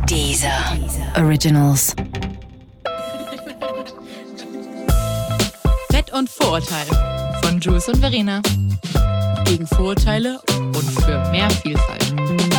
Deezer Originals. Fett und Vorurteile von Jules und Verena. Gegen Vorurteile und für mehr Vielfalt.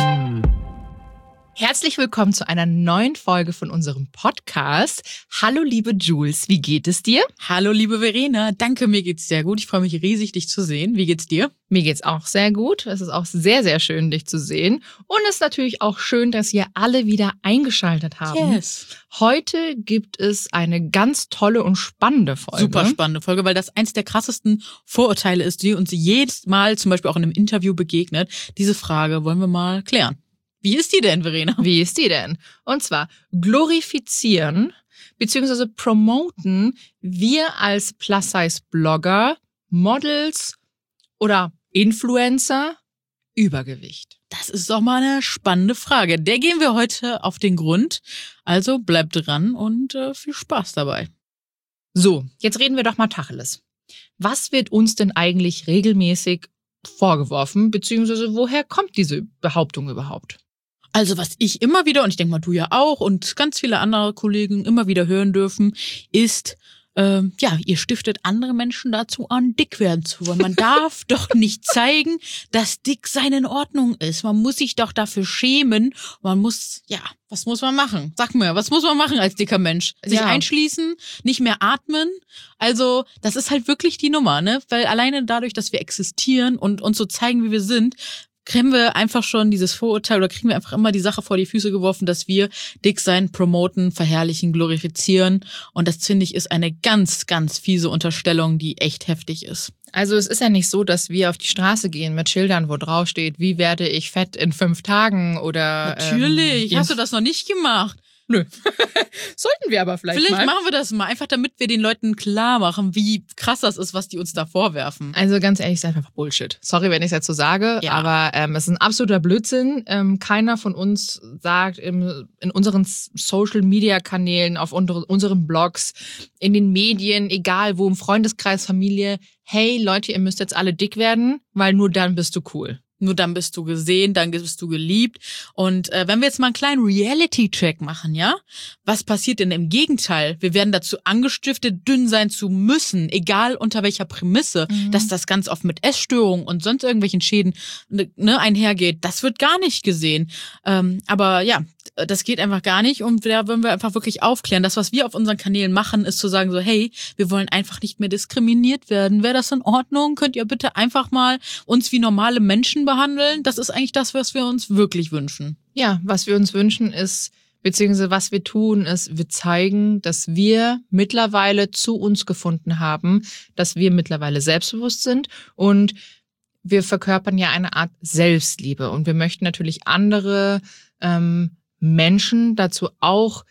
Herzlich willkommen zu einer neuen Folge von unserem Podcast. Hallo liebe Jules, wie geht es dir? Hallo liebe Verena, danke, mir geht's sehr gut. Ich freue mich riesig, dich zu sehen. Wie geht's dir? Mir geht's auch sehr gut. Es ist auch sehr, sehr schön, dich zu sehen. Und es ist natürlich auch schön, dass ihr alle wieder eingeschaltet haben. Yes. Heute gibt es eine ganz tolle und spannende Folge. Super spannende Folge, weil das eins der krassesten Vorurteile ist, die uns jedes Mal zum Beispiel auch in einem Interview begegnet. Diese Frage wollen wir mal klären. Wie ist die denn, Verena? Wie ist die denn? Und zwar glorifizieren bzw. promoten wir als Plus-Size-Blogger, Models oder Influencer Übergewicht? Das ist doch mal eine spannende Frage. Der gehen wir heute auf den Grund. Also bleibt dran und viel Spaß dabei. So, jetzt reden wir doch mal Tacheles. Was wird uns denn eigentlich regelmäßig vorgeworfen, beziehungsweise woher kommt diese Behauptung überhaupt? Also was ich immer wieder, und ich denke mal du ja auch und ganz viele andere Kollegen immer wieder hören dürfen, ist, ihr stiftet andere Menschen dazu an, dick werden zu wollen. Man darf doch nicht zeigen, dass dick sein in Ordnung ist. Man muss sich doch dafür schämen. Man muss, was muss man machen? Sag mir, was muss man machen als dicker Mensch? Sich einschließen, nicht mehr atmen. Also das ist halt wirklich die Nummer, ne? Weil alleine dadurch, dass wir existieren und uns so zeigen, wie wir sind, kriegen wir einfach schon dieses Vorurteil oder kriegen wir einfach immer die Sache vor die Füße geworfen, dass wir dick sein, promoten, verherrlichen, glorifizieren. Und das, finde ich, ist eine ganz, ganz fiese Unterstellung, die echt heftig ist. Also es ist ja nicht so, dass wir auf die Straße gehen mit Schildern, wo drauf steht, wie werde ich fett in 5 Tagen oder... Natürlich, hast du das noch nicht gemacht? Nö. Sollten wir aber vielleicht mal. Machen wir das mal, einfach damit wir den Leuten klar machen, wie krass das ist, was die uns da vorwerfen. Also ganz ehrlich, ist einfach Bullshit. Sorry, wenn ich es jetzt so sage, aber es ist ein absoluter Blödsinn. Keiner von uns sagt in unseren Social-Media-Kanälen, auf unseren Blogs, in den Medien, egal wo, im Freundeskreis, Familie, hey Leute, ihr müsst jetzt alle dick werden, weil nur dann bist du cool. Nur dann bist du gesehen, dann bist du geliebt. Und wenn wir jetzt mal einen kleinen Reality-Check machen, ja? Was passiert denn im Gegenteil? Wir werden dazu angestiftet, dünn sein zu müssen, egal unter welcher Prämisse, dass das ganz oft mit Essstörungen und sonst irgendwelchen Schäden einhergeht. Das wird gar nicht gesehen. Aber ja, das geht einfach gar nicht und da wollen wir einfach wirklich aufklären. Das, was wir auf unseren Kanälen machen, ist zu sagen so, hey, wir wollen einfach nicht mehr diskriminiert werden. Wäre das in Ordnung? Könnt ihr bitte einfach mal uns wie normale Menschen behandeln? Das ist eigentlich das, was wir uns wirklich wünschen. Ja, was wir uns wünschen ist, beziehungsweise was wir tun, ist, wir zeigen, dass wir mittlerweile zu uns gefunden haben, dass wir mittlerweile selbstbewusst sind und wir verkörpern ja eine Art Selbstliebe und wir möchten natürlich andere Menschen dazu auch,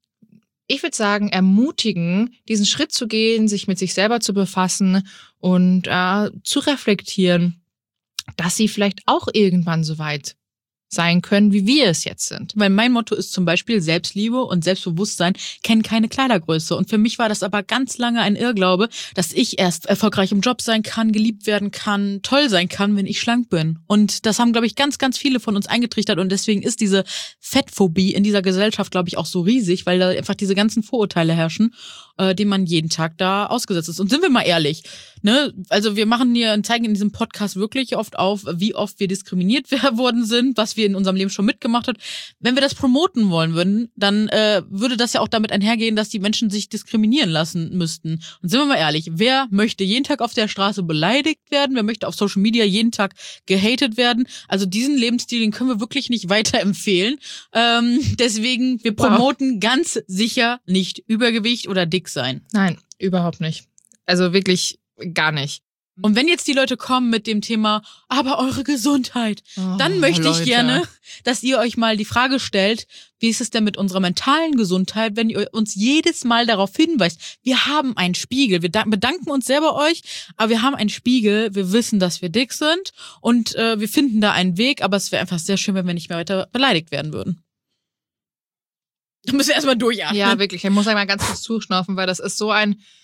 ich würde sagen, ermutigen, diesen Schritt zu gehen, sich mit sich selber zu befassen und zu reflektieren, dass sie vielleicht auch irgendwann so weit sein können, wie wir es jetzt sind. Weil mein Motto ist zum Beispiel, Selbstliebe und Selbstbewusstsein kennen keine Kleidergröße. Und für mich war das aber ganz lange ein Irrglaube, dass ich erst erfolgreich im Job sein kann, geliebt werden kann, toll sein kann, wenn ich schlank bin. Und das haben, glaube ich, ganz, ganz viele von uns eingetrichtert. Und deswegen ist diese Fettphobie in dieser Gesellschaft, glaube ich, auch so riesig, weil da einfach diese ganzen Vorurteile herrschen, denen man jeden Tag da ausgesetzt ist. Und sind wir mal ehrlich, ne? Also wir zeigen in diesem Podcast wirklich oft auf, wie oft wir diskriminiert worden sind, was wir in unserem Leben schon mitgemacht haben. Wenn wir das promoten wollen würden, dann würde das ja auch damit einhergehen, dass die Menschen sich diskriminieren lassen müssten. Und sind wir mal ehrlich, wer möchte jeden Tag auf der Straße beleidigt werden? Wer möchte auf Social Media jeden Tag gehatet werden? Also diesen Lebensstil, den können wir wirklich nicht weiterempfehlen. Deswegen, wir promoten ganz sicher nicht Übergewicht oder dick sein. Nein, überhaupt nicht. Also wirklich gar nicht. Und wenn jetzt die Leute kommen mit dem Thema, aber eure Gesundheit, dann möchte ich gerne, dass ihr euch mal die Frage stellt, wie ist es denn mit unserer mentalen Gesundheit, wenn ihr uns jedes Mal darauf hinweist, wir haben einen Spiegel, wir bedanken uns sehr bei euch, aber wir haben einen Spiegel, wir wissen, dass wir dick sind und wir finden da einen Weg, aber es wäre einfach sehr schön, wenn wir nicht mehr weiter beleidigt werden würden. Da müssen wir erstmal durchatmen. Ja, wirklich. Ich muss einmal ganz kurz zuschnaufen, weil das ist so ein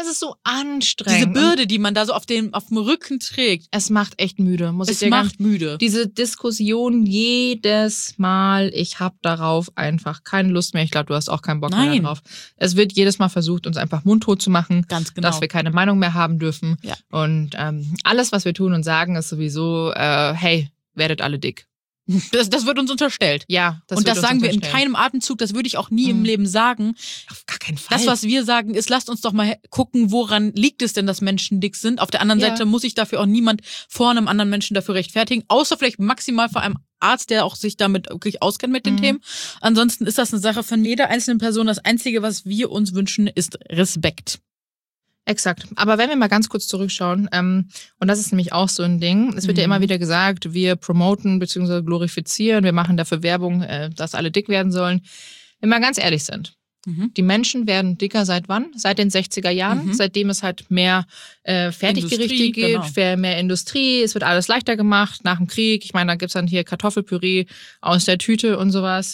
Es ist so anstrengend. Diese Bürde, die man da so auf dem Rücken trägt. Es macht echt müde, muss ich Es dir macht müde. Diese Diskussion jedes Mal, ich habe darauf einfach keine Lust mehr. Ich glaube, du hast auch keinen Bock mehr darauf. Es wird jedes Mal versucht, uns einfach mundtot zu machen, Ganz genau. dass wir keine Meinung mehr haben dürfen. Ja. Und alles, was wir tun und sagen, ist sowieso, hey, werdet alle dick. Das wird uns unterstellt. Ja, und das sagen wir in keinem Atemzug, das würde ich auch nie im Leben sagen. Auf gar keinen Fall. Das, was wir sagen, ist, lasst uns doch mal gucken, woran liegt es denn, dass Menschen dick sind. Auf der anderen Seite muss sich dafür auch niemand vor einem anderen Menschen dafür rechtfertigen, außer vielleicht maximal vor einem Arzt, der auch sich damit wirklich auskennt mit den Themen. Ansonsten ist das eine Sache von jeder einzelnen Person. Das Einzige, was wir uns wünschen, ist Respekt. Exakt. Aber wenn wir mal ganz kurz zurückschauen, und das ist nämlich auch so ein Ding, es wird ja immer wieder gesagt, wir promoten bzw. glorifizieren, wir machen dafür Werbung, dass alle dick werden sollen. Wenn wir ganz ehrlich sind, die Menschen werden dicker seit wann? Seit den 60er Jahren, seitdem es halt mehr Fertiggerichte gibt, mehr Industrie, es wird alles leichter gemacht nach dem Krieg. Ich meine, da gibt's dann hier Kartoffelpüree aus der Tüte und sowas.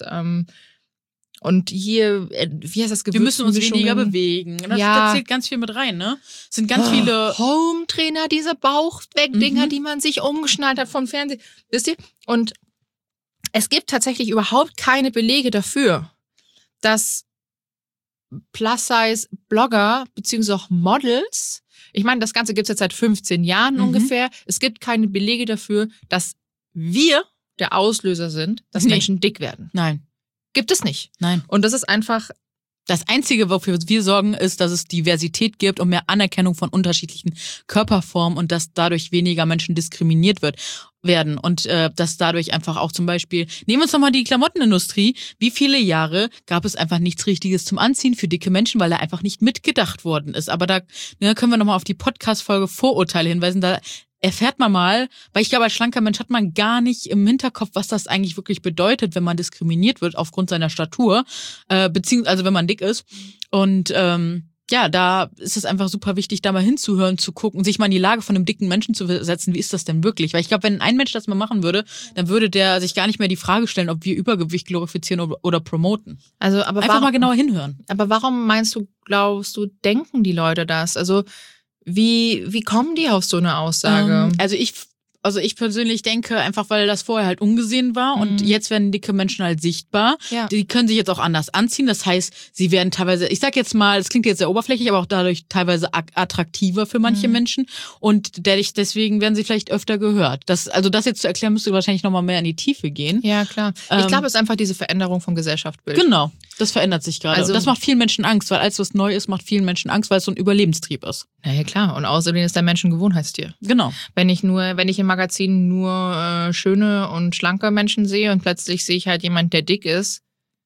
Und hier, wie heißt das, wir müssen uns weniger bewegen. Das zählt ganz viel mit rein, ne? Es sind ganz viele Home-Trainer, diese Bauchwegdinger, die man sich umgeschnallt hat vom Fernsehen. Wisst ihr? Und es gibt tatsächlich überhaupt keine Belege dafür, dass Plus-Size-Blogger beziehungsweise auch Models, ich meine, das Ganze gibt's jetzt seit 15 Jahren ungefähr, es gibt keine Belege dafür, dass wir der Auslöser sind, dass Menschen dick werden. Nein. Gibt es nicht. Nein. Und das ist einfach... Das Einzige, wofür wir sorgen, ist, dass es Diversität gibt und mehr Anerkennung von unterschiedlichen Körperformen und dass dadurch weniger Menschen diskriminiert werden. Und dass dadurch einfach auch zum Beispiel, nehmen wir uns nochmal die Klamottenindustrie, wie viele Jahre gab es einfach nichts Richtiges zum Anziehen für dicke Menschen, weil da einfach nicht mitgedacht worden ist. Aber da können wir nochmal auf die Podcast-Folge Vorurteile hinweisen, da erfährt man mal, weil ich glaube, als schlanker Mensch hat man gar nicht im Hinterkopf, was das eigentlich wirklich bedeutet, wenn man diskriminiert wird aufgrund seiner Statur, beziehungsweise wenn man dick ist. Und da ist es einfach super wichtig, da mal hinzuhören, zu gucken, sich mal in die Lage von einem dicken Menschen zu setzen, wie ist das denn wirklich? Weil ich glaube, wenn ein Mensch das mal machen würde, dann würde der sich gar nicht mehr die Frage stellen, ob wir Übergewicht glorifizieren oder promoten. Also, aber einfach mal genauer hinhören. Aber warum glaubst du, denken die Leute das? Also wie kommen die auf so eine Aussage? Also ich persönlich denke, einfach weil das vorher halt ungesehen war und jetzt werden dicke Menschen halt sichtbar. Ja. Die können sich jetzt auch anders anziehen. Das heißt, sie werden teilweise, ich sag jetzt mal, es klingt jetzt sehr oberflächlich, aber auch dadurch teilweise attraktiver für manche Menschen. Und deswegen werden sie vielleicht öfter gehört. Das jetzt zu erklären, müsste wahrscheinlich nochmal mehr in die Tiefe gehen. Ja, klar. Ich glaube, es ist einfach diese Veränderung vom Gesellschaftsbild. Genau, das verändert sich gerade. Also, das macht vielen Menschen Angst, weil alles, was neu ist, macht vielen Menschen Angst, weil es so ein Überlebenstrieb ist. Na ja, klar. Und außerdem ist der Mensch ein Gewohnheitstier. Genau. Wenn ich im Magazin nur schöne und schlanke Menschen sehe und plötzlich sehe ich halt jemand, der dick ist,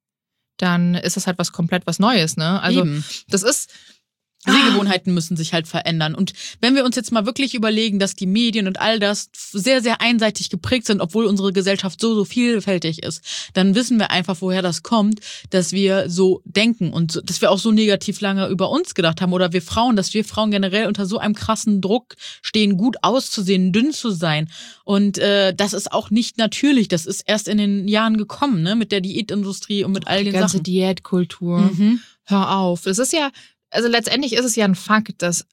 dann ist das halt was Neues, ne? Also das ist... Sehgewohnheiten müssen sich halt verändern. Und wenn wir uns jetzt mal wirklich überlegen, dass die Medien und all das sehr, sehr einseitig geprägt sind, obwohl unsere Gesellschaft so, so vielfältig ist, dann wissen wir einfach, woher das kommt, dass wir so denken und dass wir auch so negativ lange über uns gedacht haben oder dass wir Frauen generell unter so einem krassen Druck stehen, gut auszusehen, dünn zu sein. Und das ist auch nicht natürlich. Das ist erst in den Jahren gekommen, ne, mit der Diätindustrie und mit all den Sachen. Die ganze Diätkultur. Hör auf. Es ist ja... Also letztendlich ist es ja ein Fakt, dass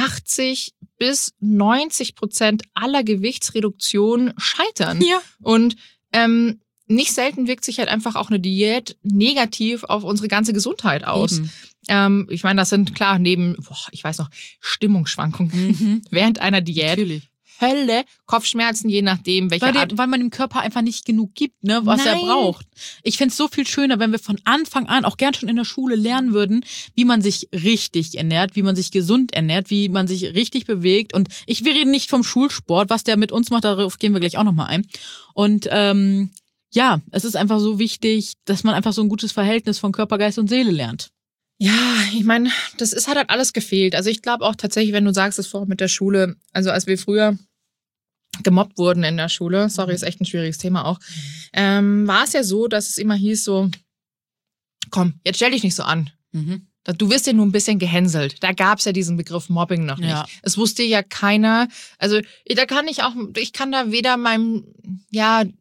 80-90% aller Gewichtsreduktionen scheitern. Ja. Und nicht selten wirkt sich halt einfach auch eine Diät negativ auf unsere ganze Gesundheit aus. Ich meine, das sind klar Stimmungsschwankungen während einer Diät. Natürlich. Hölle, Kopfschmerzen, je nachdem, welche Art. Weil man dem Körper einfach nicht genug gibt, ne, was er braucht. Ich find's so viel schöner, wenn wir von Anfang an, auch gern schon in der Schule lernen würden, wie man sich richtig ernährt, wie man sich gesund ernährt, wie man sich richtig bewegt. Und wir reden nicht vom Schulsport, was der mit uns macht, darauf gehen wir gleich auch nochmal ein. Und es ist einfach so wichtig, dass man einfach so ein gutes Verhältnis von Körper, Geist und Seele lernt. Ja, ich meine, hat halt alles gefehlt. Also ich glaube auch tatsächlich, wenn du sagst, es vorher mit der Schule, also als wir früher gemobbt wurden in der Schule, sorry, ist echt ein schwieriges Thema auch, war es ja so, dass es immer hieß so, komm, jetzt stell dich nicht so an. Du wirst ja nur ein bisschen gehänselt. Da gab's ja diesen Begriff Mobbing noch nicht. Ja. Es wusste ja keiner, also ich kann da weder meinem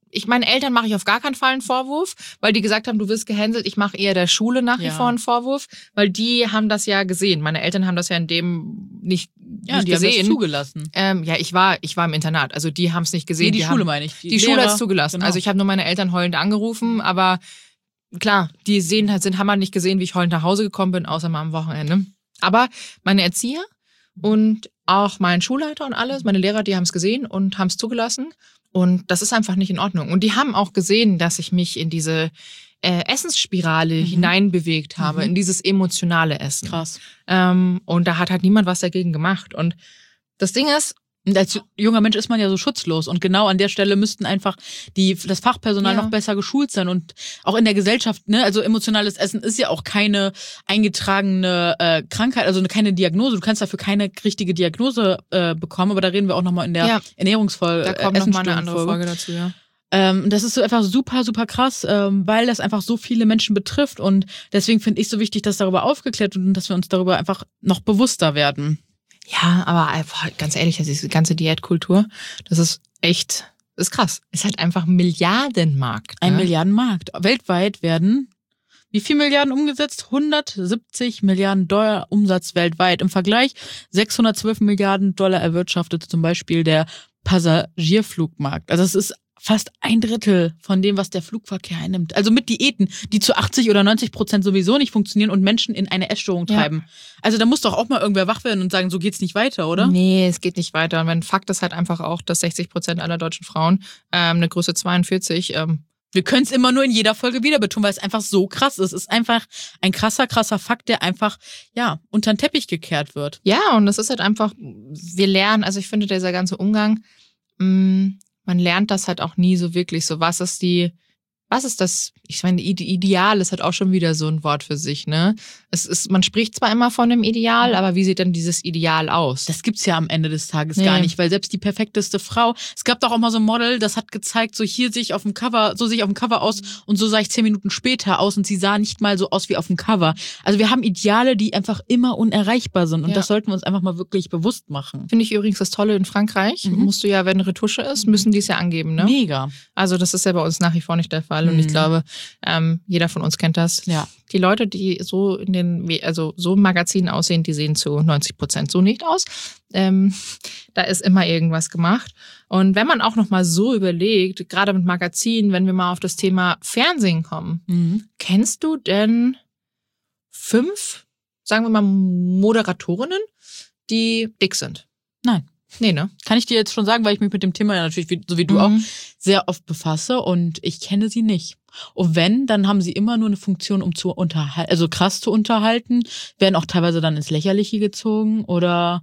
meinen Eltern mache ich auf gar keinen Fall einen Vorwurf, weil die gesagt haben, du wirst gehänselt. Ich mache eher der Schule nach wie vor einen Vorwurf, weil die haben das ja gesehen. Meine Eltern haben das ja in dem nicht die gesehen. haben das zugelassen. Ich war im Internat, also die haben es nicht gesehen. Nee, die Schule meine ich. Die Schule hat es zugelassen. Genau. Also ich habe nur meine Eltern heulend angerufen, aber klar, die haben halt nicht gesehen, wie ich heulend nach Hause gekommen bin, außer mal am Wochenende. Aber meine Erzieher und auch mein Schulleiter und alles, meine Lehrer, die haben es gesehen und haben es zugelassen. Und das ist einfach nicht in Ordnung. Und die haben auch gesehen, dass ich mich in diese Essensspirale hineinbewegt habe, in dieses emotionale Essen. Krass. Und da hat halt niemand was dagegen gemacht. Und das Ding ist, Und als junger Mensch ist man ja so schutzlos. Und genau an der Stelle müssten einfach das Fachpersonal noch besser geschult sein. Und auch in der Gesellschaft, ne, also emotionales Essen ist ja auch keine eingetragene Krankheit, also keine Diagnose. Du kannst dafür keine richtige Diagnose bekommen, aber da reden wir auch nochmal in der Ernährungsfolge. Da kommt nochmal eine andere Folge dazu, ja. Das ist so einfach super, super krass, weil das einfach so viele Menschen betrifft. Und deswegen finde ich so wichtig, dass darüber aufgeklärt wird und dass wir uns darüber einfach noch bewusster werden. Ja, aber einfach, ganz ehrlich, diese ganze Diätkultur, das ist krass. Ist halt einfach ein Milliardenmarkt. Ne? Ein Milliardenmarkt. Weltweit werden, wie viel Milliarden umgesetzt? 170 Milliarden Dollar Umsatz weltweit. Im Vergleich 612 Milliarden Dollar erwirtschaftet zum Beispiel der Passagierflugmarkt. Also es ist fast 1/3 von dem, was der Flugverkehr einnimmt. Also mit Diäten, die zu 80 oder 90% sowieso nicht funktionieren und Menschen in eine Essstörung treiben. Also da muss doch auch mal irgendwer wach werden und sagen, so geht's nicht weiter, oder? Nee, es geht nicht weiter. Und Fakt ist halt einfach auch, dass 60% aller deutschen Frauen eine Größe 42 wir können es immer nur in jeder Folge wieder betonen, weil es einfach so krass ist. Es ist einfach ein krasser Fakt, der einfach, unter den Teppich gekehrt wird. Ja, und das ist halt einfach, wir lernen, also ich finde, dieser ganze Umgang, man lernt das halt auch nie so wirklich so. Was ist das? Ich meine, Ideal ist halt auch schon wieder so ein Wort für sich, ne? Man spricht zwar immer von einem Ideal, aber wie sieht denn dieses Ideal aus? Das gibt's ja am Ende des Tages gar nicht, weil selbst die perfekteste Frau, es gab doch auch mal so ein Model, das hat gezeigt, so hier sehe ich auf dem Cover aus und so sah ich 10 Minuten später aus und sie sah nicht mal so aus wie auf dem Cover. Also wir haben Ideale, die einfach immer unerreichbar sind und das sollten wir uns einfach mal wirklich bewusst machen. Finde ich übrigens das Tolle in Frankreich. Musst du ja, wenn Retusche ist, müssen die es ja angeben, ne? Mega. Also das ist ja bei uns nach wie vor nicht der Fall und ich glaube, jeder von uns kennt das. Ja. Die Leute, die so so in Magazinen aussehen, die sehen zu 90% so nicht aus. Da ist immer irgendwas gemacht. Und wenn man auch noch mal so überlegt, gerade mit Magazinen, wenn wir mal auf das Thema Fernsehen kommen, kennst du denn 5, sagen wir mal, Moderatorinnen, die dick sind? Nein. Nee, ne? Kann ich dir jetzt schon sagen, weil ich mich mit dem Thema ja natürlich, so wie du auch, sehr oft befasse und ich kenne sie nicht. Und wenn, dann haben sie immer nur eine Funktion, um zu unterhalten, also krass zu unterhalten, werden auch teilweise dann ins Lächerliche gezogen oder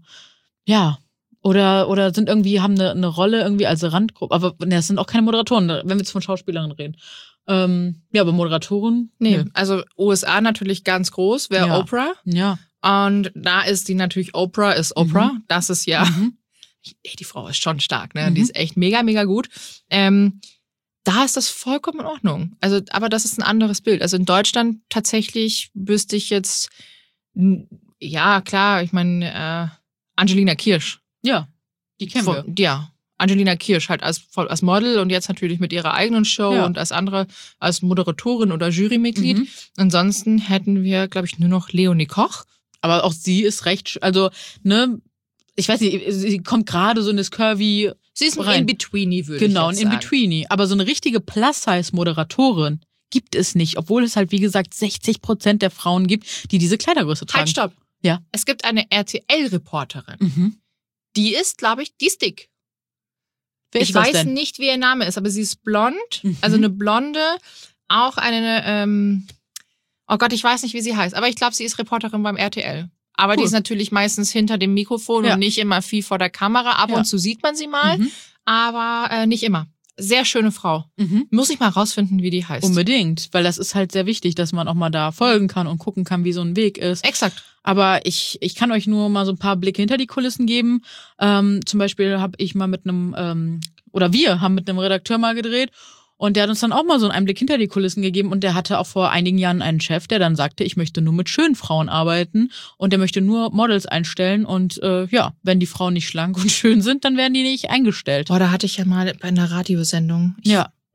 sind irgendwie, haben eine Rolle irgendwie als Randgruppe. Aber das sind auch keine Moderatoren, wenn wir jetzt von Schauspielerinnen reden. Aber Moderatoren? Nee, also USA natürlich ganz groß, wäre Oprah. Ja. Und da ist die natürlich, Oprah ist Oprah. Das ist die Frau ist schon stark, ne? Die ist echt mega, mega gut. Da ist das vollkommen in Ordnung. Also, aber das ist ein anderes Bild. Also in Deutschland tatsächlich wüsste ich jetzt, ja klar, ich meine, Angelina Kirsch. Ja, die kennen wir. Ja, Angelina Kirsch halt als Model und jetzt natürlich mit ihrer eigenen Show und als Moderatorin oder Jurymitglied. Ansonsten hätten wir, glaube ich, nur noch Leonie Koch. Aber auch sie ist recht, also, ne, ich weiß nicht, sie kommt gerade so in das Curvy. Sie ist ein In-Betweenie, würde ich jetzt sagen. Genau, ein In-Betweenie. Aber so eine richtige Plus-Size-Moderatorin gibt es nicht, obwohl es halt, wie gesagt, 60% der Frauen gibt, die diese Kleidergröße tragen. Halt, stopp. Ja. Es gibt eine RTL-Reporterin. Die ist, glaube ich, die ist dick. Wer ist ich das weiß denn? nicht, wie ihr Name ist, aber sie ist blond. Also eine Blonde, auch eine, oh Gott, ich weiß nicht, wie sie heißt, aber ich glaube, sie ist Reporterin beim RTL. Aber die ist natürlich meistens hinter dem Mikrofon und nicht immer viel vor der Kamera. Ab und zu sieht man sie mal, aber nicht immer. Sehr schöne Frau. Muss ich mal rausfinden, wie die heißt. Unbedingt, weil das ist halt sehr wichtig, dass man auch mal da folgen kann und gucken kann, wie so ein Weg ist. Exakt. Aber ich kann euch nur mal so ein paar Blicke hinter die Kulissen geben. Zum Beispiel habe ich mal wir haben mit einem Redakteur mal gedreht. Und der hat uns dann auch mal so einen Einblick hinter die Kulissen gegeben und der hatte auch vor einigen Jahren einen Chef, der dann sagte, ich möchte nur mit schönen Frauen arbeiten und der möchte nur Models einstellen und wenn die Frauen nicht schlank und schön sind, dann werden die nicht eingestellt. Boah, da hatte ich ja mal bei einer Radiosendung.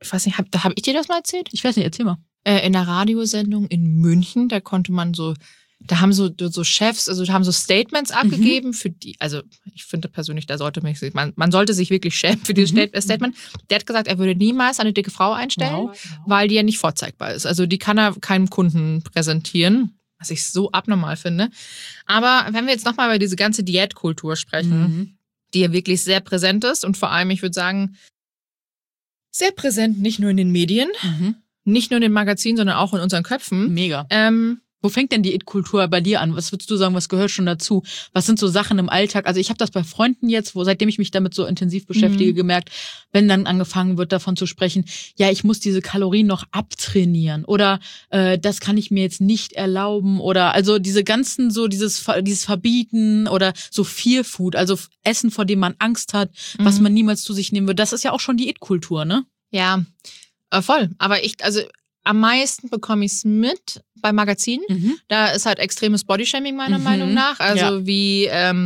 ich weiß nicht, hab ich dir das mal erzählt? Ich weiß nicht, erzähl mal. In einer Radiosendung in München, da konnte man da haben so Chefs, also da haben so Statements abgegeben für die, also ich finde persönlich, man sollte sich wirklich schämen für dieses Statement. Der hat gesagt, er würde niemals eine dicke Frau einstellen, weil die ja nicht vorzeigbar ist. Also die kann er keinem Kunden präsentieren, was ich so abnormal finde. Aber wenn wir jetzt nochmal über diese ganze Diätkultur sprechen, die ja wirklich sehr präsent ist und vor allem, ich würde sagen, sehr präsent, nicht nur in den Medien, nicht nur in den Magazinen, sondern auch in unseren Köpfen. Mega. Wo fängt denn Diätkultur bei dir an? Was würdest du sagen, was gehört schon dazu? Was sind so Sachen im Alltag? Also ich habe das bei Freunden jetzt, seitdem ich mich damit so intensiv beschäftige, gemerkt, wenn dann angefangen wird, davon zu sprechen, ja, ich muss diese Kalorien noch abtrainieren oder das kann ich mir jetzt nicht erlauben oder also diese ganzen so dieses Verbieten oder so Fear Food, also Essen, vor dem man Angst hat, was man niemals zu sich nehmen würde. Das ist ja auch schon Diätkultur, ne? Ja, voll. Aber am meisten bekomme ich es mit bei Magazinen. Da ist halt extremes Bodyshaming meiner Meinung nach. Also wie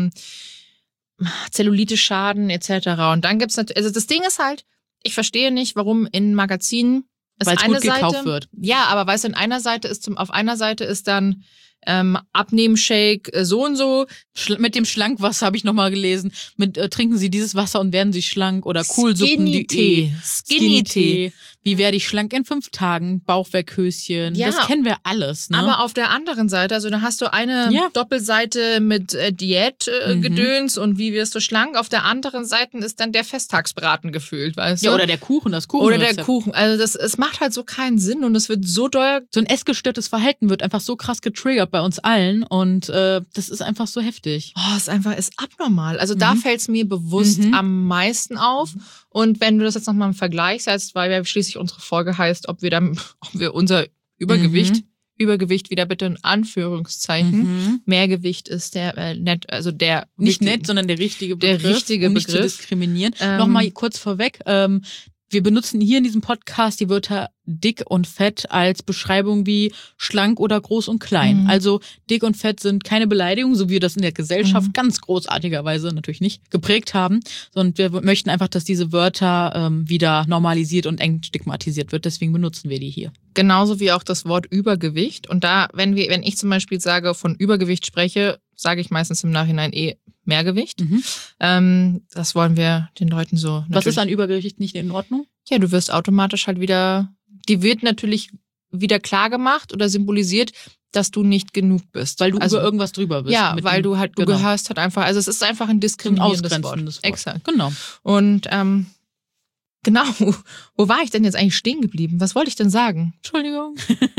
Zellulite-Schaden etc. Und dann gibt's natürlich, also das Ding ist halt, ich verstehe nicht, warum in Magazinen weil es gut gekauft wird. Ja, aber weißt du, auf einer Seite ist dann Abnehmen-Shake so und so. Mit dem Schlankwasser habe ich nochmal gelesen. Trinken Sie dieses Wasser und werden Sie schlank oder Kohlsuppen. Skinny-Tee. Wie werde ich schlank in 5 Tagen? Bauchwerkhöschen. Ja, das kennen wir alles. Ne? Aber auf der anderen Seite, also da hast du eine Doppelseite mit Diätgedöns und wie wirst du schlank. Auf der anderen Seite ist dann der Festtagsbraten gefüllt, weißt du? Ja, oder der Kuchen, das Kuchen. Oder der Kuchen. Also es macht halt so keinen Sinn und es wird so doll. So ein essgestörtes Verhalten wird einfach so krass getriggert bei uns allen und das ist einfach so heftig. Oh, ist abnormal. Also da fällt es mir bewusst am meisten auf. Und wenn du das jetzt nochmal im Vergleich setzt, weil wir schließlich unsere Folge heißt, ob wir unser Übergewicht wieder bitte in Anführungszeichen, Mehrgewicht ist der nicht nett, sondern der richtige Begriff, um nicht zu diskriminieren. Nochmal kurz vorweg, wir benutzen hier in diesem Podcast die Wörter dick und fett als Beschreibung wie schlank oder groß und klein. Also dick und fett sind keine Beleidigung, so wie wir das in der Gesellschaft ganz großartigerweise natürlich nicht geprägt haben, sondern wir möchten einfach, dass diese Wörter wieder normalisiert und eng stigmatisiert wird. Deswegen benutzen wir die hier. Genauso wie auch das Wort Übergewicht. Und da, wenn ich zum Beispiel von Übergewicht spreche, sage ich meistens im Nachhinein Mehrgewicht. Das wollen wir den Leuten so. Was ist an Übergewicht nicht in Ordnung? Ja, du wirst automatisch halt die wird natürlich wieder klar gemacht oder symbolisiert, dass du nicht genug bist. Weil du über irgendwas drüber bist. Ja, weil du gehörst halt einfach, also es ist einfach ein diskriminierendes Wort. Exakt. Genau. Und genau, wo war ich denn jetzt eigentlich stehen geblieben? Was wollte ich denn sagen? Entschuldigung.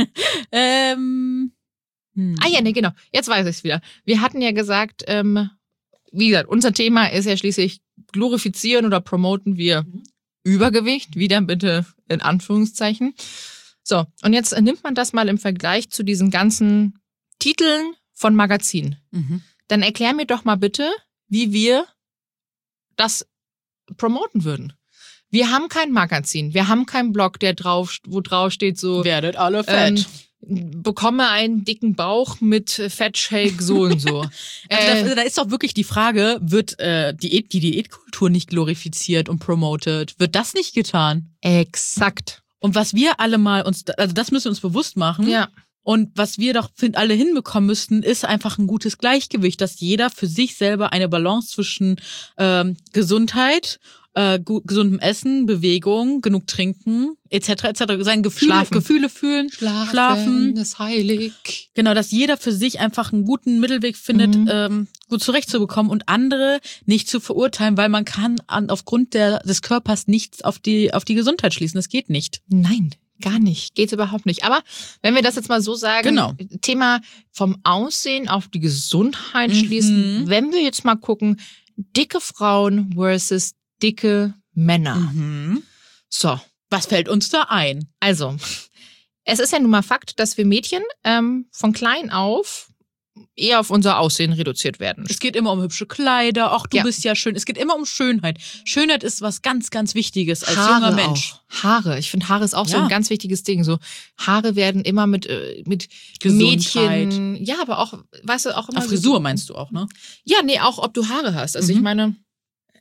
Genau. Jetzt weiß ich es wieder. Wir hatten ja gesagt, wie gesagt, unser Thema ist ja schließlich glorifizieren oder promoten wir Übergewicht. Wieder bitte in Anführungszeichen. So, und jetzt nimmt man das mal im Vergleich zu diesen ganzen Titeln von Magazinen. Dann erklär mir doch mal bitte, wie wir das promoten würden. Wir haben kein Magazin, wir haben keinen Blog, wo drauf steht so... Werdet alle fett. Bekomme einen dicken Bauch mit Fettshake so und so. Da ist doch wirklich die Frage, wird die Diätkultur nicht glorifiziert und promoted? Wird das nicht getan? Exakt. Und was wir alle mal also das müssen wir uns bewusst machen. Ja. Und was wir doch alle hinbekommen müssten, ist einfach ein gutes Gleichgewicht, dass jeder für sich selber eine Balance zwischen Gesundheit, gesundem Essen, Bewegung, genug trinken, etc. Seine Gefühle fühlen, schlafen. Ist heilig. Genau, dass jeder für sich einfach einen guten Mittelweg findet, gut zurechtzubekommen und andere nicht zu verurteilen, weil man kann aufgrund des Körpers nichts auf die Gesundheit schließen. Das geht nicht. Nein. Gar nicht. Geht's überhaupt nicht. Aber wenn wir das jetzt mal so sagen, genau. Thema vom Aussehen auf die Gesundheit schließen, wenn wir jetzt mal gucken, dicke Frauen versus dicke Männer. So. Was fällt uns da ein? Also, es ist ja nun mal Fakt, dass wir Mädchen von klein auf eher auf unser Aussehen reduziert werden. Es geht immer um hübsche Kleider. Ach, du bist ja schön. Es geht immer um Schönheit. Schönheit ist was ganz, ganz Wichtiges als junger Mensch. Auch. Haare. Ich finde, Haare ist auch so ein ganz wichtiges Ding. So Haare werden immer mit Gesundheit. Mädchen. Ja, aber auch, weißt du, auch immer. Frisur meinst du auch, ne? Ja, nee, auch ob du Haare hast. Also ich meine,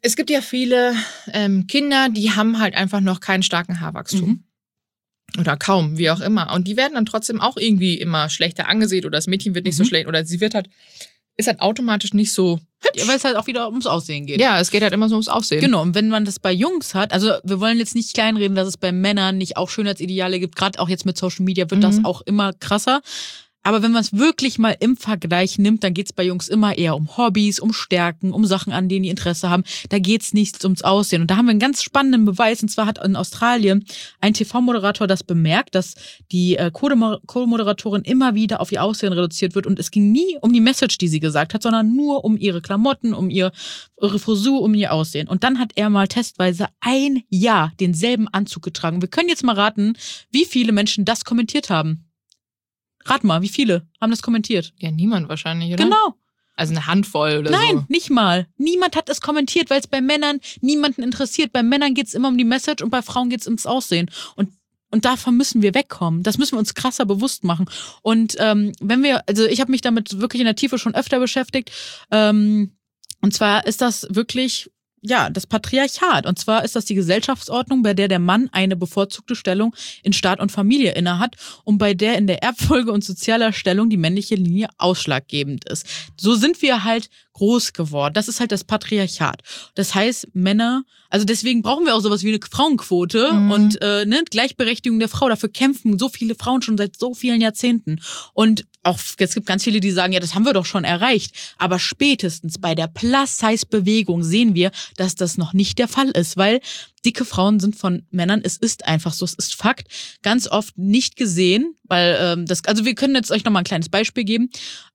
es gibt ja viele Kinder, die haben halt einfach noch keinen starken Haarwachstum. Oder kaum, wie auch immer. Und die werden dann trotzdem auch irgendwie immer schlechter angesehen oder das Mädchen wird nicht so schlecht oder sie ist halt automatisch nicht so hübsch. Ja, weil es halt auch wieder ums Aussehen geht. Ja, es geht halt immer so ums Aussehen. Genau, und wenn man das bei Jungs hat, also wir wollen jetzt nicht kleinreden, dass es bei Männern nicht auch Schönheitsideale gibt, gerade auch jetzt mit Social Media wird das auch immer krasser. Aber wenn man es wirklich mal im Vergleich nimmt, dann geht's bei Jungs immer eher um Hobbys, um Stärken, um Sachen, an denen die Interesse haben. Da geht's nicht ums Aussehen. Und da haben wir einen ganz spannenden Beweis. Und zwar hat in Australien ein TV-Moderator das bemerkt, dass die Co-Moderatorin immer wieder auf ihr Aussehen reduziert wird. Und es ging nie um die Message, die sie gesagt hat, sondern nur um ihre Klamotten, um ihre Frisur, um ihr Aussehen. Und dann hat er mal testweise ein Jahr denselben Anzug getragen. Wir können jetzt mal raten, wie viele Menschen das kommentiert haben. Rat mal, wie viele haben das kommentiert? Ja, niemand wahrscheinlich, oder? Genau. Also eine Handvoll oder so. Nein, nicht mal. Niemand hat es kommentiert, weil es bei Männern niemanden interessiert. Bei Männern geht's immer um die Message und bei Frauen geht's ums Aussehen. Und davon müssen wir wegkommen. Das müssen wir uns krasser bewusst machen. Und ich habe mich damit wirklich in der Tiefe schon öfter beschäftigt. Und zwar ist das wirklich das Patriarchat. Und zwar ist das die Gesellschaftsordnung, bei der der Mann eine bevorzugte Stellung in Staat und Familie innehat und bei der in der Erbfolge und sozialer Stellung die männliche Linie ausschlaggebend ist. So sind wir halt groß geworden. Das ist halt das Patriarchat. Das heißt, Männer, also deswegen brauchen wir auch sowas wie eine Frauenquote und Gleichberechtigung der Frau. Dafür kämpfen so viele Frauen schon seit so vielen Jahrzehnten. Und auch, es gibt ganz viele, die sagen, ja, das haben wir doch schon erreicht. Aber spätestens bei der Plus-Size-Bewegung sehen wir, dass das noch nicht der Fall ist, weil dicke Frauen sind von Männern, es ist einfach so, es ist Fakt, ganz oft nicht gesehen, weil wir können jetzt euch nochmal ein kleines Beispiel geben.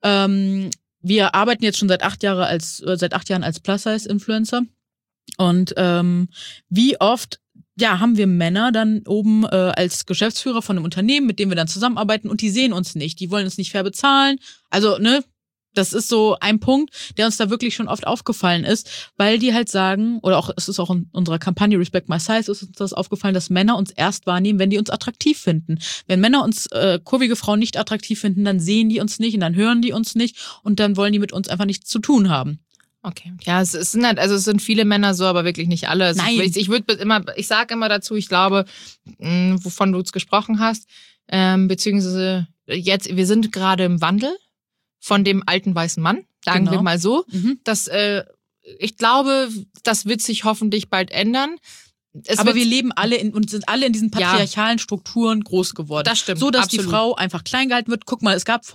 Wir arbeiten jetzt schon seit 8 Jahren als Plus-Size-Influencer und wie oft haben wir Männer dann oben als Geschäftsführer von einem Unternehmen, mit dem wir dann zusammenarbeiten und die sehen uns nicht. Die wollen uns nicht fair bezahlen. Also, das ist so ein Punkt, der uns da wirklich schon oft aufgefallen ist, weil die halt sagen, oder auch es ist auch in unserer Kampagne Respect My Size ist uns das aufgefallen, dass Männer uns erst wahrnehmen, wenn die uns attraktiv finden. Wenn Männer uns kurvige Frauen nicht attraktiv finden, dann sehen die uns nicht und dann hören die uns nicht und dann wollen die mit uns einfach nichts zu tun haben. Okay. Ja, es sind viele Männer so, aber wirklich nicht alle. Nein. Ich sage immer dazu, ich glaube, wovon du es gesprochen hast, beziehungsweise jetzt, wir sind gerade im Wandel von dem alten weißen Mann, sagen wir mal so. Ich glaube, das wird sich hoffentlich bald ändern. Aber wir leben alle und sind alle in diesen patriarchalen Strukturen groß geworden. Das stimmt, so, dass absolut. die Frau einfach klein gehalten wird. Guck mal, es gab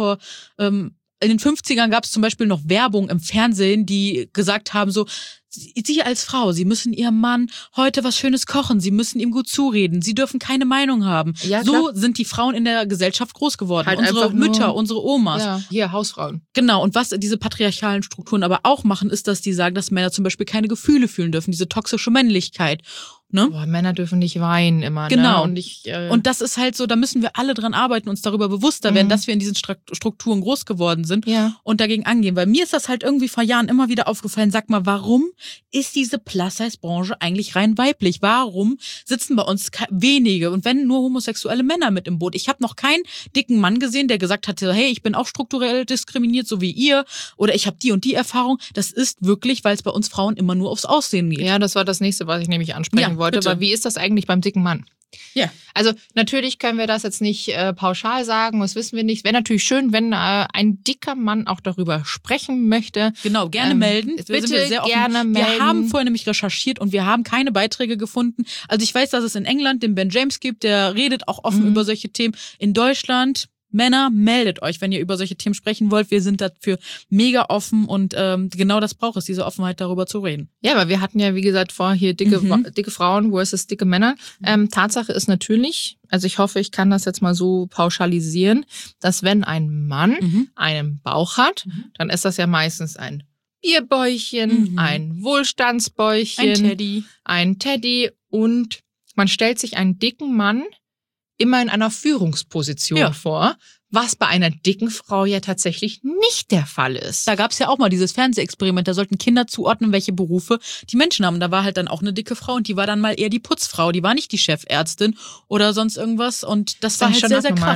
in den 50ern gab es zum Beispiel noch Werbung im Fernsehen, die gesagt haben so, Sie als Frau, Sie müssen Ihrem Mann heute was Schönes kochen, Sie müssen ihm gut zureden, Sie dürfen keine Meinung haben. Ja, so sind die Frauen in der Gesellschaft groß geworden. Halt unsere Mütter, unsere Omas. Ja, hier Hausfrauen. Genau, und was diese patriarchalen Strukturen aber auch machen, ist, dass die sagen, dass Männer zum Beispiel keine Gefühle fühlen dürfen, diese toxische Männlichkeit. Ne? Boah, Männer dürfen nicht weinen immer. Genau. Ne? Und das ist halt so, da müssen wir alle dran arbeiten, uns darüber bewusster werden, dass wir in diesen Strukturen groß geworden sind und dagegen angehen. Weil mir ist das halt irgendwie vor Jahren immer wieder aufgefallen, sag mal, warum ist diese Plus-Size-Branche eigentlich rein weiblich? Warum sitzen bei uns wenige und wenn nur homosexuelle Männer mit im Boot? Ich habe noch keinen dicken Mann gesehen, der gesagt hat, hey, ich bin auch strukturell diskriminiert, so wie ihr, oder ich habe die und die Erfahrung. Das ist wirklich, weil es bei uns Frauen immer nur aufs Aussehen geht. Ja, das war das Nächste, was ich nämlich ansprechen wollte. Bitte. Aber wie ist das eigentlich beim dicken Mann? Ja. Also natürlich können wir das jetzt nicht pauschal sagen, das wissen wir nicht. Wäre natürlich schön, wenn ein dicker Mann auch darüber sprechen möchte. Genau, gerne melden. Bitte gerne melden. Wir haben vorher nämlich recherchiert und wir haben keine Beiträge gefunden. Also ich weiß, dass es in England den Ben James gibt, der redet auch offen über solche Themen. In Deutschland, Männer, meldet euch, wenn ihr über solche Themen sprechen wollt. Wir sind dafür mega offen und genau das braucht es, diese Offenheit darüber zu reden. Ja, aber wir hatten ja, wie gesagt, vorher hier dicke Frauen versus dicke Männer. Tatsache ist natürlich, also ich hoffe, ich kann das jetzt mal so pauschalisieren, dass wenn ein Mann einen Bauch hat, dann ist das ja meistens ein Bierbäuchchen, ein Wohlstandsbäuchchen, ein Teddy und man stellt sich einen dicken Mann immer in einer Führungsposition vor, was bei einer dicken Frau ja tatsächlich nicht der Fall ist. Da gab es ja auch mal dieses Fernsehexperiment, da sollten Kinder zuordnen, welche Berufe die Menschen haben. Da war halt dann auch eine dicke Frau und die war dann mal eher die Putzfrau, die war nicht die Chefärztin oder sonst irgendwas und das war halt sehr, sehr krass. Ne?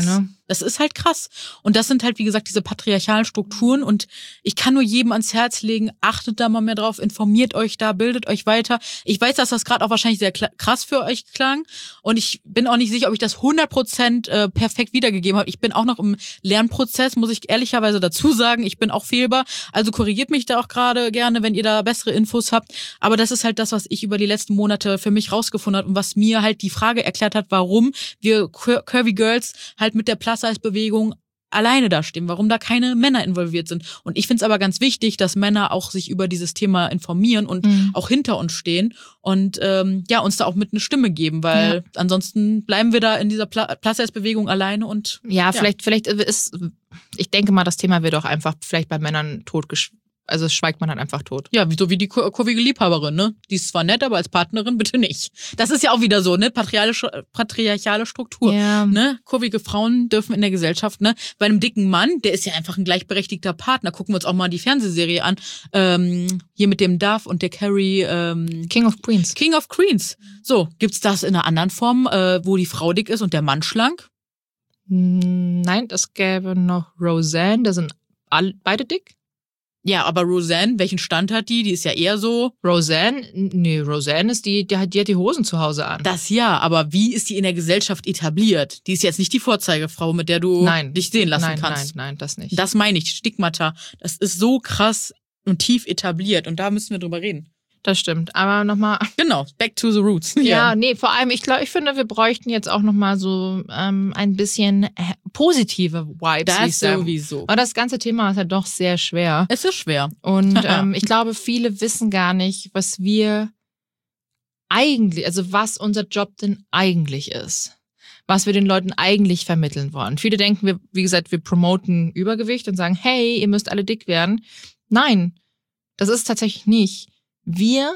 Das ist halt krass. Und das sind halt, wie gesagt, diese patriarchalen Strukturen. Und ich kann nur jedem ans Herz legen, achtet da mal mehr drauf, informiert euch da, bildet euch weiter. Ich weiß, dass das gerade auch wahrscheinlich sehr krass für euch klang. Und ich bin auch nicht sicher, ob ich das 100% perfekt wiedergegeben habe. Ich bin auch noch im Lernprozess, muss ich ehrlicherweise dazu sagen. Ich bin auch fehlbar. Also korrigiert mich da auch gerade gerne, wenn ihr da bessere Infos habt. Aber das ist halt das, was ich über die letzten Monate für mich rausgefunden habe und was mir halt die Frage erklärt hat, warum wir Curvy Girls halt mit der Plus-Size-Bewegung alleine dastehen, warum da keine Männer involviert sind. Und ich finde es aber ganz wichtig, dass Männer auch sich über dieses Thema informieren und auch hinter uns stehen und uns da auch mit eine Stimme geben, weil ansonsten bleiben wir da in dieser Plus-Size-Bewegung alleine und vielleicht ist, ich denke mal, das Thema wird auch einfach vielleicht bei Männern also schweigt man dann einfach tot. Ja, so wie die kurvige Liebhaberin, ne? Die ist zwar nett, aber als Partnerin bitte nicht. Das ist ja auch wieder so, ne? Patriarchale Struktur. Ja. Ne? Kurvige Frauen dürfen in der Gesellschaft, ne? Bei einem dicken Mann, der ist ja einfach ein gleichberechtigter Partner. Gucken wir uns auch mal die Fernsehserie an. Hier mit dem Dove und der Carrie. King of Queens. King of Queens. So, gibt's das in einer anderen Form, wo die Frau dick ist und der Mann schlank? Nein, es gäbe noch Roseanne, da sind beide dick. Ja, aber Roseanne, welchen Stand hat die? Die ist ja eher so... Roseanne ist die hat die Hosen zu Hause an. Das ja, aber wie ist die in der Gesellschaft etabliert? Die ist jetzt nicht die Vorzeigefrau, mit der du dich sehen lassen kannst. Nein, das nicht. Das meine ich, Stigmata. Das ist so krass und tief etabliert und da müssen wir drüber reden. Das stimmt, aber nochmal... Genau, back to the roots. Ja, nee, vor allem, ich finde, wir bräuchten jetzt auch nochmal so ein bisschen positive Vibes. Das sowieso. Aber das ganze Thema ist halt doch sehr schwer. Es ist schwer. Und ich glaube, viele wissen gar nicht, was wir eigentlich, also was unser Job denn eigentlich ist. Was wir den Leuten eigentlich vermitteln wollen. Viele denken, wie gesagt, wir promoten Übergewicht und sagen, hey, ihr müsst alle dick werden. Nein, das ist tatsächlich nicht. Wir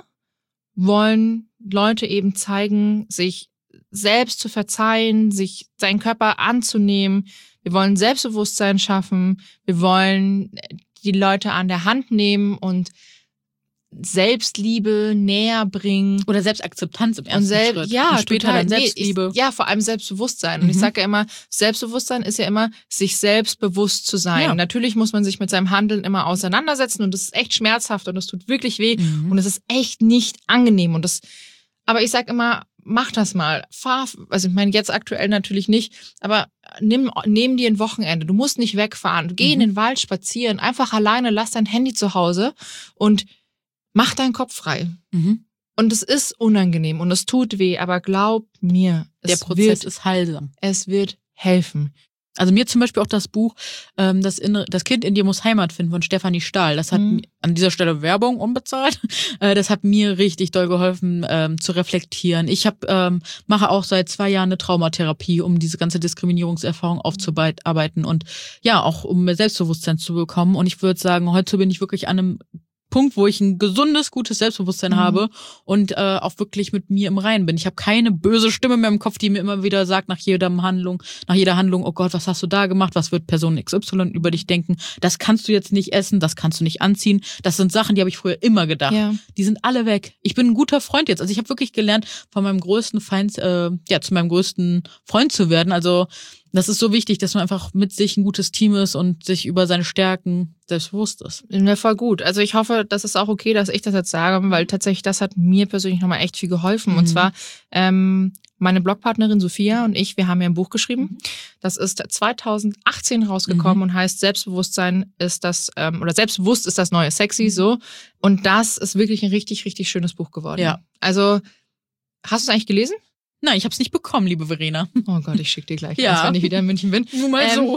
wollen Leute eben zeigen, sich selbst zu verzeihen, sich seinen Körper anzunehmen. Wir wollen Selbstbewusstsein schaffen. Wir wollen die Leute an der Hand nehmen und Selbstliebe näher bringen. Oder Selbstakzeptanz im ersten Schritt. Ja, und später total. dann Selbstliebe. Vor allem Selbstbewusstsein. Und ich sage ja immer, Selbstbewusstsein ist ja immer, sich selbstbewusst zu sein. Ja. Natürlich muss man sich mit seinem Handeln immer auseinandersetzen und das ist echt schmerzhaft und das tut wirklich weh und es ist echt nicht angenehm. Aber ich sage immer, mach das mal. Also ich meine jetzt aktuell natürlich nicht, aber nimm dir ein Wochenende. Du musst nicht wegfahren. Geh in den Wald spazieren, einfach alleine, lass dein Handy zu Hause und mach deinen Kopf frei. Und es ist unangenehm und es tut weh, aber glaub mir, der Prozess ist heilsam. Es wird helfen. Also mir zum Beispiel auch das Buch das Kind in dir muss Heimat finden von Stefanie Stahl. Das hat an dieser Stelle Werbung unbezahlt. Das hat mir richtig doll geholfen zu reflektieren. Ich mache auch seit 2 Jahren eine Traumatherapie, um diese ganze Diskriminierungserfahrung aufzuarbeiten und ja, auch um mehr Selbstbewusstsein zu bekommen. Und ich würde sagen, heute bin ich wirklich an einem Punkt, wo ich ein gesundes, gutes Selbstbewusstsein habe und auch wirklich mit mir im Reinen bin. Ich habe keine böse Stimme mehr im Kopf, die mir immer wieder sagt, nach jeder Handlung, oh Gott, was hast du da gemacht? Was wird Person XY über dich denken? Das kannst du jetzt nicht essen, das kannst du nicht anziehen. Das sind Sachen, die habe ich früher immer gedacht. Ja. Die sind alle weg. Ich bin ein guter Freund jetzt. Also ich habe wirklich gelernt, von meinem größten Feind, zu meinem größten Freund zu werden. Also das ist so wichtig, dass man einfach mit sich ein gutes Team ist und sich über seine Stärken selbstbewusst ist. Ja, voll gut. Also ich hoffe, das ist auch okay, dass ich das jetzt sage, weil tatsächlich das hat mir persönlich nochmal echt viel geholfen. Und zwar meine Blogpartnerin Sophia und ich, wir haben ja ein Buch geschrieben. Das ist 2018 rausgekommen und heißt Selbstbewusstsein ist das, oder Selbstbewusst ist das neue Sexy, so. Und das ist wirklich ein richtig, richtig schönes Buch geworden. Ja. Also, hast du es eigentlich gelesen? Nein, ich habe es nicht bekommen, liebe Verena. Oh Gott, ich schicke dir gleich eins, wenn ich wieder in München bin. Nur mal so.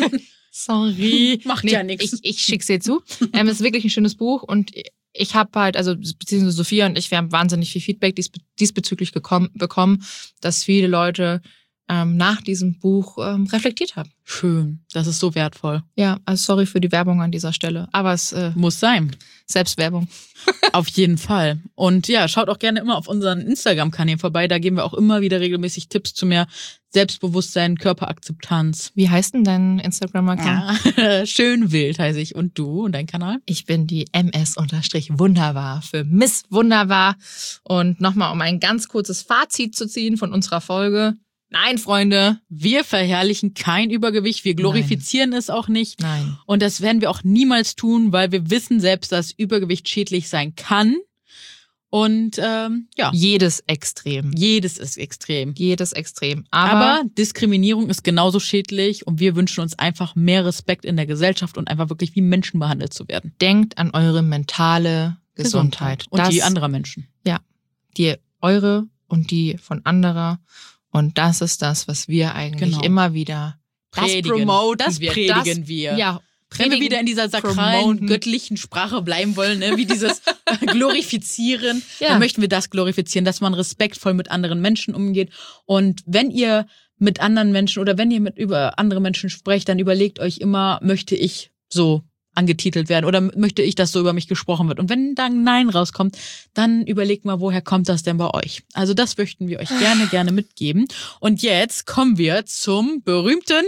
Sorry. Macht ja nichts. Ich schick's dir zu. Es ist wirklich ein schönes Buch und ich habe halt, also beziehungsweise Sophia und ich, wir haben wahnsinnig viel Feedback diesbezüglich bekommen, dass viele Leute nach diesem Buch reflektiert haben. Schön, das ist so wertvoll. Ja, also sorry für die Werbung an dieser Stelle, aber es muss sein. Selbstwerbung. Auf jeden Fall. Und ja, schaut auch gerne immer auf unseren Instagram-Kanälen vorbei, da geben wir auch immer wieder regelmäßig Tipps zu mehr Selbstbewusstsein, Körperakzeptanz. Wie heißt denn dein Instagram-Account? Ja, schön wild heiße ich. Und du und dein Kanal? Ich bin die MS-Wunderbar für Miss Wunderbar. Und nochmal, um ein ganz kurzes Fazit zu ziehen von unserer Folge. Nein, Freunde. Wir verherrlichen kein Übergewicht, wir glorifizieren es auch nicht. Nein. Und das werden wir auch niemals tun, weil wir wissen selbst, dass Übergewicht schädlich sein kann. Und Jedes Extrem. jedes ist extrem. Jedes Extrem. Aber Diskriminierung ist genauso schädlich und wir wünschen uns einfach mehr Respekt in der Gesellschaft und einfach wirklich wie Menschen behandelt zu werden. denkt an eure mentale Gesundheit. Und die anderer Menschen. Ja, die eure und die von anderer. Und das ist das, was wir eigentlich immer wieder Predigen. Das wir. predigen wir. Ja, Wenn wir wieder in dieser sakralen, promoten. göttlichen Sprache bleiben wollen, ne? Wie dieses Glorifizieren, Ja. dann möchten wir das glorifizieren, dass man respektvoll mit anderen Menschen umgeht. Und wenn ihr mit anderen Menschen oder wenn ihr über andere Menschen sprecht, dann überlegt euch immer, möchte ich so angetitelt werden oder möchte ich, dass so über mich gesprochen wird? Und wenn dann Nein rauskommt, dann überlegt mal, woher kommt das denn bei euch? Also das möchten wir euch gerne mitgeben. Und jetzt kommen wir zum berühmten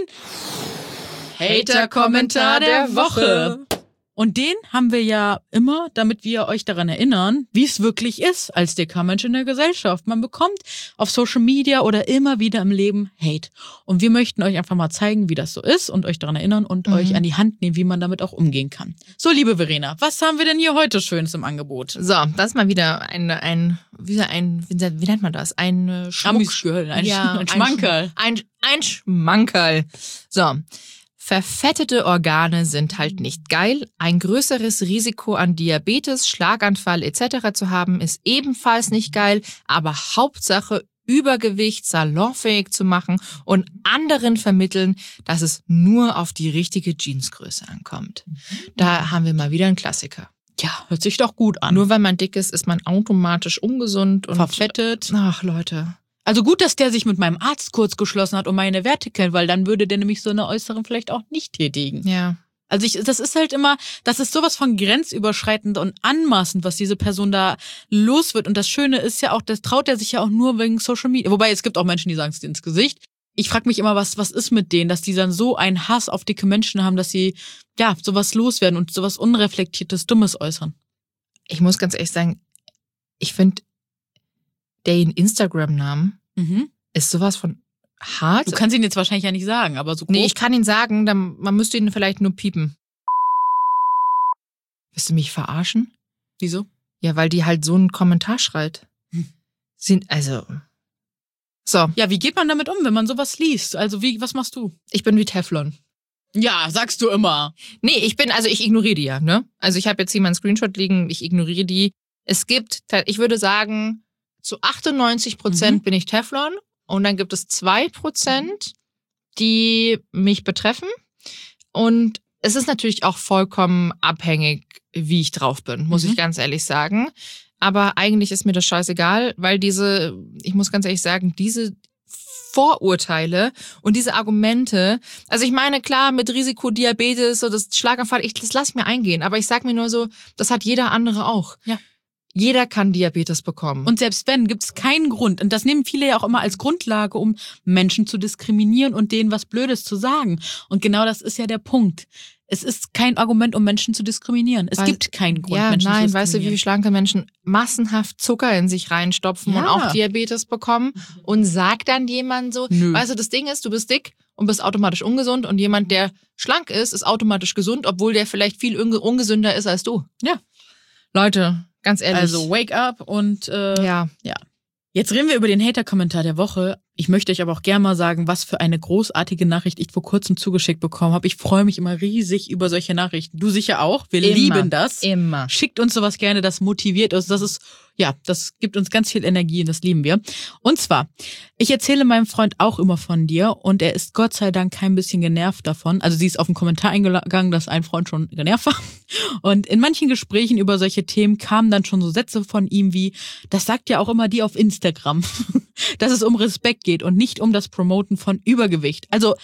Hater-Kommentar der Woche. Und den haben wir ja immer, damit wir euch daran erinnern, wie es wirklich ist als dicker Mensch in der Gesellschaft. Man bekommt auf Social Media oder immer wieder im Leben Hate. Und wir möchten euch einfach mal zeigen, wie das so ist und euch daran erinnern und euch an die Hand nehmen, wie man damit auch umgehen kann. So, liebe Verena, was haben wir denn hier heute Schönes im Angebot? So, das ist mal wieder ein wie nennt man das? Ein Amüsgirl, ein Schmankerl. Ein Schmankerl. So. Verfettete Organe sind halt nicht geil. Ein größeres Risiko an Diabetes, Schlaganfall etc. zu haben, ist ebenfalls nicht geil. Aber Hauptsache Übergewicht salonfähig zu machen und anderen vermitteln, dass es nur auf die richtige Jeansgröße ankommt. Da haben wir mal wieder einen Klassiker. Ja, hört sich doch gut an. Nur weil man dick ist man automatisch ungesund und verfettet. Ach, Leute. Also gut, dass der sich mit meinem Arzt kurz geschlossen hat und meine Werte kennt, weil dann würde der nämlich so eine äußeren vielleicht auch nicht tätigen. Ja. Also das ist halt immer, das ist sowas von grenzüberschreitend und anmaßend, was diese Person da los wird. Und das Schöne ist ja auch, das traut er sich ja auch nur wegen Social Media. Wobei, es gibt auch Menschen, die sagen es dir ins Gesicht. Ich frage mich immer, was ist mit denen, dass die dann so einen Hass auf dicke Menschen haben, dass sie, ja, sowas loswerden und sowas Unreflektiertes, Dummes äußern. Ich muss ganz ehrlich sagen, ich finde, den Instagram-Namen ist sowas von hart. Du kannst ihn jetzt wahrscheinlich ja nicht sagen, aber so grob. Nee, ich kann ihn sagen, man müsste ihn vielleicht nur piepen. Willst du mich verarschen? Wieso? Ja, weil die halt so einen Kommentar schreit. So. Ja, wie geht man damit um, wenn man sowas liest? Also was machst du? Ich bin wie Teflon. Ja, sagst du immer. Nee, ich ignoriere die ja, ne? Also ich habe jetzt hier meinen Screenshot liegen, ich ignoriere die. Es gibt, ich würde sagen, zu 98% bin ich Teflon und dann gibt es 2%, die mich betreffen. Und es ist natürlich auch vollkommen abhängig, wie ich drauf bin, muss ich ganz ehrlich sagen. Aber eigentlich ist mir das scheißegal, weil ich muss ganz ehrlich sagen, diese Vorurteile und diese Argumente, also ich meine, klar, mit Risiko Diabetes oder das Schlaganfall, das lasse ich mir eingehen, aber ich sag mir nur so, das hat jeder andere auch. Ja. Jeder kann Diabetes bekommen. Und selbst wenn, gibt es keinen Grund. Und das nehmen viele ja auch immer als Grundlage, um Menschen zu diskriminieren und denen was Blödes zu sagen. Und genau das ist ja der Punkt. Es ist kein Argument, um Menschen zu diskriminieren. Es gibt keinen Grund, Menschen zu diskriminieren. Weißt du, wie schlanke Menschen massenhaft Zucker in sich reinstopfen und auch Diabetes bekommen? Und sagt dann jemand so, weißt du, das Ding ist, du bist dick und bist automatisch ungesund und jemand, der schlank ist automatisch gesund, obwohl der vielleicht viel ungesünder ist als du. Ja. Leute, ganz ehrlich. Also wake up und ja. Jetzt reden wir über den Hater-Kommentar der Woche. Ich möchte euch aber auch gerne mal sagen, was für eine großartige Nachricht ich vor kurzem zugeschickt bekommen habe. Ich freue mich immer riesig über solche Nachrichten. Du sicher auch. Wir lieben das. Immer. Schickt uns sowas gerne, das motiviert uns. Das gibt uns ganz viel Energie und das lieben wir. Und zwar, ich erzähle meinem Freund auch immer von dir und er ist Gott sei Dank kein bisschen genervt davon. Also sie ist auf einen Kommentar eingegangen, dass ein Freund schon genervt war. Und in manchen Gesprächen über solche Themen kamen dann schon so Sätze von ihm wie, das sagt ja auch immer die auf Instagram, dass es um Respekt geht und nicht um das Promoten von Übergewicht. Also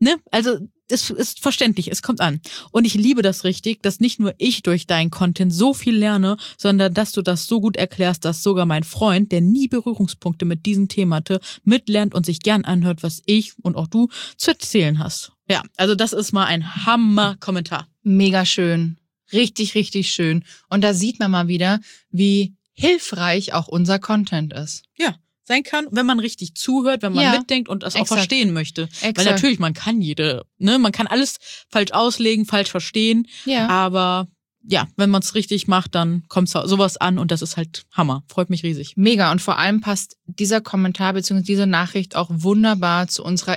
das ist verständlich, es kommt an. Und ich liebe das richtig, dass nicht nur ich durch deinen Content so viel lerne, sondern dass du das so gut erklärst, dass sogar mein Freund, der nie Berührungspunkte mit diesem Thema hatte, mitlernt und sich gern anhört, was ich und auch du zu erzählen hast. Ja, also das ist mal ein Hammer-Kommentar. Mega schön. Richtig, richtig schön. Und da sieht man mal wieder, wie hilfreich auch unser Content ist. Ja. sein kann, wenn man richtig zuhört, wenn man mitdenkt und das auch verstehen möchte. Weil natürlich, man kann man kann alles falsch auslegen, falsch verstehen, aber ja, wenn man es richtig macht, dann kommt sowas an und das ist halt Hammer. Freut mich riesig. Mega und vor allem passt dieser Kommentar bzw. diese Nachricht auch wunderbar zu unserer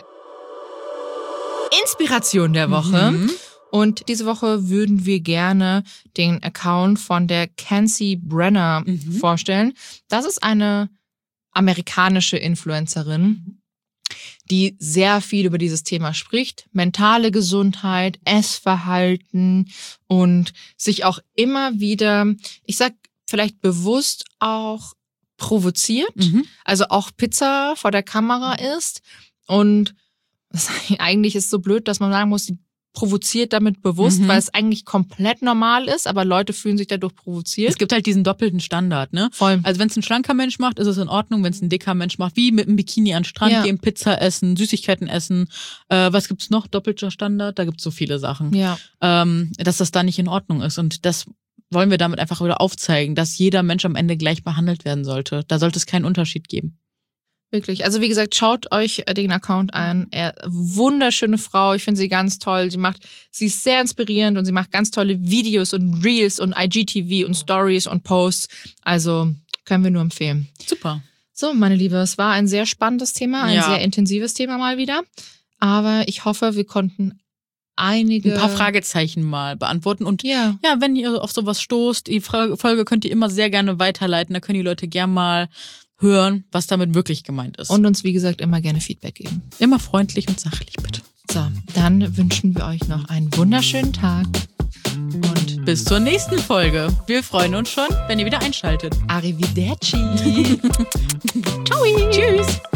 Inspiration der Woche. Und diese Woche würden wir gerne den Account von der Kenzie Brenner vorstellen. Das ist eine amerikanische Influencerin, die sehr viel über dieses Thema spricht. Mentale Gesundheit, Essverhalten und sich auch immer wieder, ich sag vielleicht bewusst auch provoziert. Also auch Pizza vor der Kamera isst. Und eigentlich ist es so blöd, dass man sagen muss, die provoziert damit bewusst, weil es eigentlich komplett normal ist, aber Leute fühlen sich dadurch provoziert. Es gibt halt diesen doppelten Standard, ne? Voll. Also wenn es ein schlanker Mensch macht, ist es in Ordnung. Wenn es ein dicker Mensch macht, wie mit einem Bikini an den Strand gehen, Pizza essen, Süßigkeiten essen. Was gibt's noch? Doppelter Standard? Da gibt's so viele Sachen. Ja. Dass das da nicht in Ordnung ist. Und das wollen wir damit einfach wieder aufzeigen, dass jeder Mensch am Ende gleich behandelt werden sollte. Da sollte es keinen Unterschied geben. Wirklich. Also wie gesagt, schaut euch den Account an. Wunderschöne Frau. Ich finde sie ganz toll. Sie ist sehr inspirierend und sie macht ganz tolle Videos und Reels und IGTV und Stories und Posts. Also können wir nur empfehlen. Super. So, meine Liebe, es war ein sehr spannendes Thema, ein sehr intensives Thema mal wieder. Aber ich hoffe, wir konnten ein paar Fragezeichen mal beantworten. Und wenn ihr auf sowas stoßt, die Folge könnt ihr immer sehr gerne weiterleiten. Da können die Leute gerne mal hören, was damit wirklich gemeint ist. Und uns, wie gesagt, immer gerne Feedback geben. Immer freundlich und sachlich, bitte. So, dann wünschen wir euch noch einen wunderschönen Tag. Und bis zur nächsten Folge. Wir freuen uns schon, wenn ihr wieder einschaltet. Arrivederci. Ciao. Tschüss.